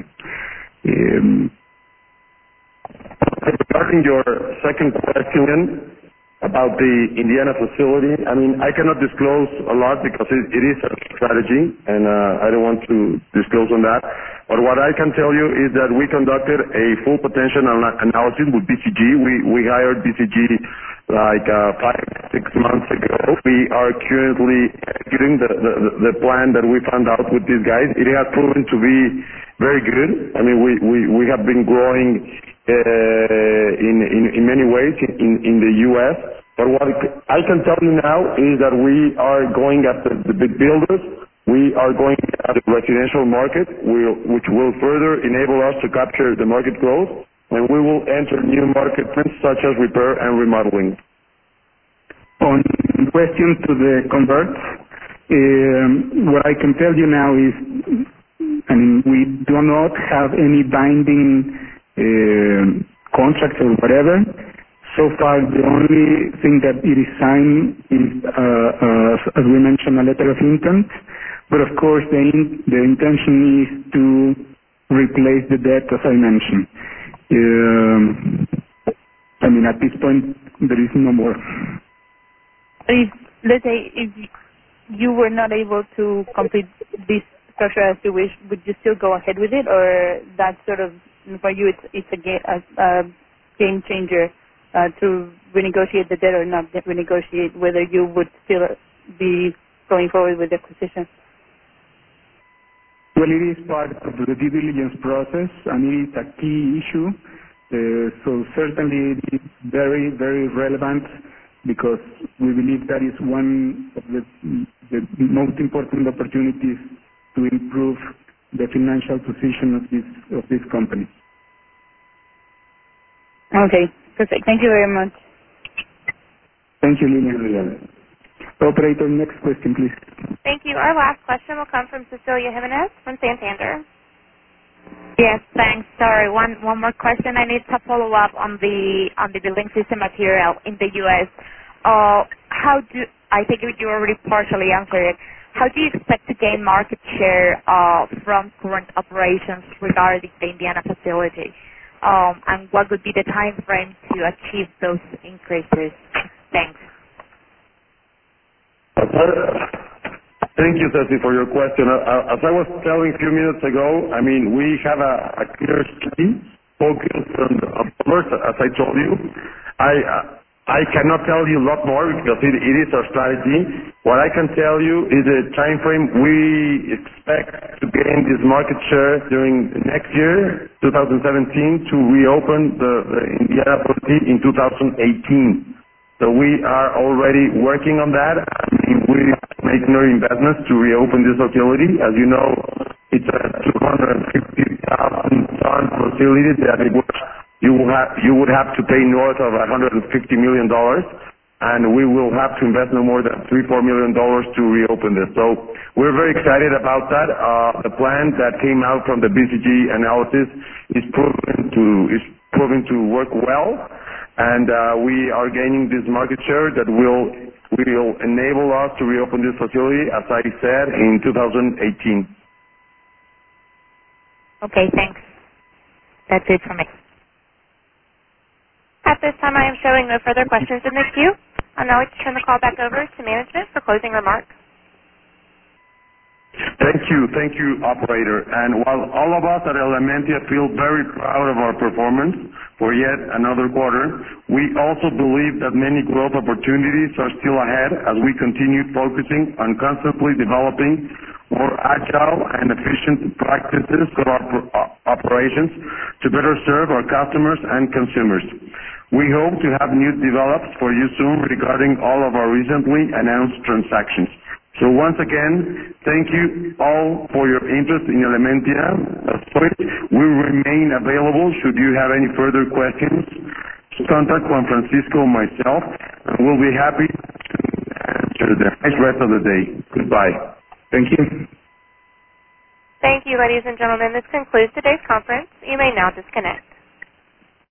Regarding your second question about the Indiana facility, I cannot disclose a lot because it is a strategy, and I don't want to disclose on that. But what I can tell you is that we conducted a full potential analysis with BCG. We hired BCG like 5-6 months ago. We are currently executing the plan that we found out with these guys. It has proven to be very good. We have been growing in many ways in the U.S. But what I can tell you now is that we are going after the big builders. We are going after the residential market, which will further enable us to capture the market growth, and we will enter new markets such as repair and remodeling. On question to the converts, what I can tell you now is, we do not have any binding contracts or whatever. So far, the only thing that it is signed is, as we mentioned, a letter of intent. But of course, the intention is to replace the debt, as I mentioned. At this point, there is no more. Let's say if you were not able to complete this structure as you wish, would you still go ahead with it, or that sort of, for you, it's a game changer to renegotiate the debt or not renegotiate, whether you would still be going forward with the acquisition? Well, it is part of the due diligence process, and it is a key issue. So certainly it is very, very relevant, because we believe that is one of the most important opportunities to improve the financial position of this company. Okay, perfect. Thank you very much. Thank you, Lilian. Operator, next question, please. Thank you. Our last question will come from Cecilia Jimenez from Santander. Yes, thanks. Sorry, one more question. I need to follow up on the building system material in the U.S. I think you already partially answered it. How do you expect to gain market share from current operations regarding the Indiana facility? And what would be the time frame to achieve those increases? Thanks. Thank you, Ceci, for your question. As I was telling a few minutes ago, we have a clear strategy focused on commerce, as I told you. I cannot tell you a lot more because it is our strategy. What I can tell you is the time frame. We expect to gain this market share during next year, 2017, to reopen the Indiana facility in 2018. So we are already working on that. We make no investments to reopen this facility. As you know, it's a 250,000 ton facility that you would have to pay north of $150 million, and we will have to invest no more than $3-4 million to reopen this. So we're very excited about that. The plan that came out from the BCG analysis is proving to work well. And we are gaining this market share that will enable us to reopen this facility, as I said, in 2018. Okay, thanks. That's it for me. At this time, I am showing no further questions in the queue. I'd now like to turn the call back over to management for closing remarks. Thank you, operator. And while all of us at Elementia feel very proud of our performance for yet another quarter, we also believe that many growth opportunities are still ahead as we continue focusing on constantly developing more agile and efficient practices for our operations to better serve our customers and consumers. We hope to have news developed for you soon regarding all of our recently announced transactions. So once again, thank you all for your interest in Elementia. As always, we remain available should you have any further questions. Contact Juan Francisco or myself, and we'll be happy to answer them. Nice rest of the day. Goodbye. Thank you. Thank you, ladies and gentlemen. This concludes today's conference. You may now disconnect.